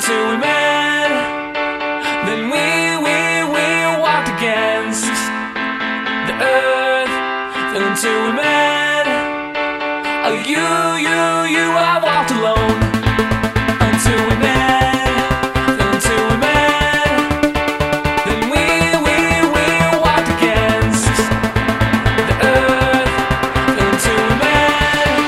until we met. Then we walked against the earth. Then until we met. Oh, you, I walked alone until we met. Then until we met. Then we walked against the earth. Then until we met.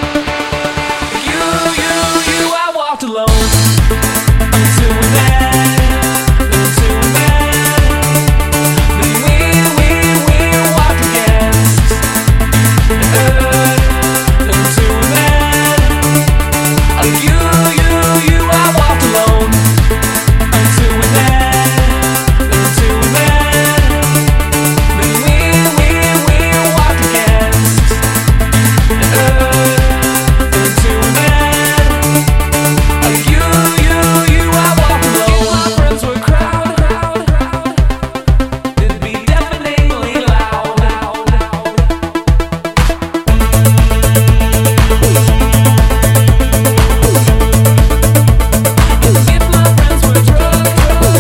You, I walked alone until we met. Then until we met. Then we walked against the earth. Then until we met. Oh, you, I walked alone until we met. Then until we met. Then we walked against the earth. Then until we met. Oh, you, I walked alone. My friends were crowded. It'd be deafeningly loud. If my friends were drugged,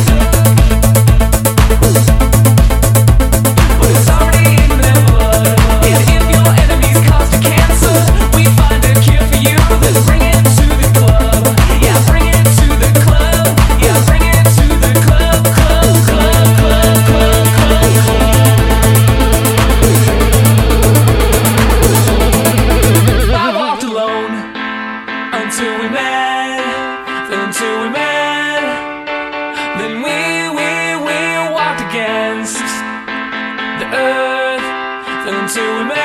but it's already in their blood. And if your enemies caused a cancer, we find a cure for you. Then bring it to the club. Yeah, bring it to the club. Yeah, bring it to the club. I walked alone until we met. Then until we met. Then we walked against the earth. Then until we met.